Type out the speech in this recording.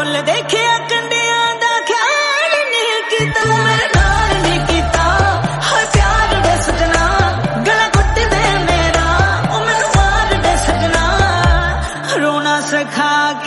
full देखिया कंडियां दा ख्याल नहीं कीता मेरे नाल नहीं कीता हाय प्यार दे सजना गला घुट दे मेरा ओ मैनू मार दे सजना रोना सिखा